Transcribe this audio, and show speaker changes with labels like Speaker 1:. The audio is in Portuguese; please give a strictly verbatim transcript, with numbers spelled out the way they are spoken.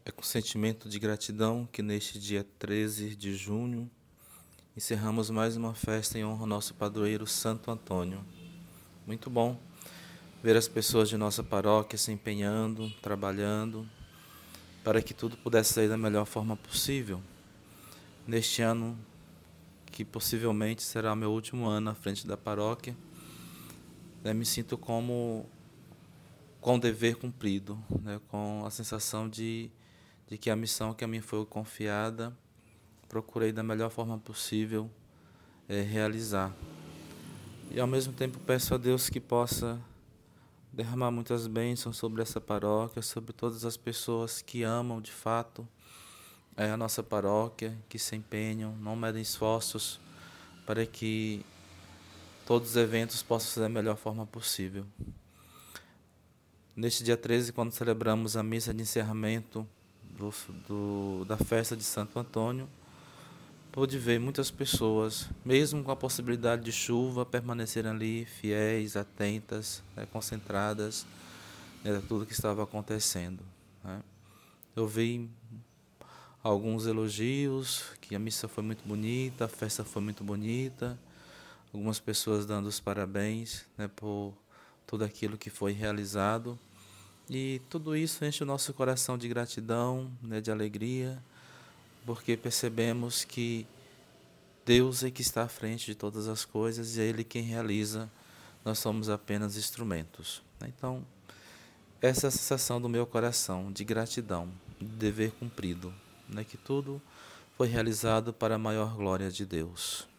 Speaker 1: É com sentimento de gratidão que neste dia treze de junho encerramos mais uma festa em honra ao nosso padroeiro Santo Antônio. Muito bom ver as pessoas de nossa paróquia se empenhando, trabalhando, para que tudo pudesse sair da melhor forma possível. Neste ano, que possivelmente será o meu último ano à frente da paróquia, né, me sinto como com o dever cumprido, né, com a sensação de, de que a missão que a mim foi confiada, procurei da melhor forma possível é, realizar. E ao mesmo tempo peço a Deus que possa derramar muitas bênçãos sobre essa paróquia, sobre todas as pessoas que amam de fato é, a nossa paróquia, que se empenham, não medem esforços para que todos os eventos possam ser da melhor forma possível. Neste dia treze, quando celebramos a missa de encerramento do, do, da festa de Santo Antônio, pude ver muitas pessoas, mesmo com a possibilidade de chuva, permanecerem ali fiéis, atentas, né, concentradas em né, tudo que estava acontecendo. Né. Eu vi alguns elogios, que a missa foi muito bonita, a festa foi muito bonita, algumas pessoas dando os parabéns né, por tudo aquilo que foi realizado. E tudo isso enche o nosso coração de gratidão, né, de alegria, porque percebemos que Deus é que está à frente de todas as coisas e é Ele quem realiza, nós somos apenas instrumentos. Então, essa é a sensação do meu coração, de gratidão, de dever cumprido, né, que tudo foi realizado para a maior glória de Deus.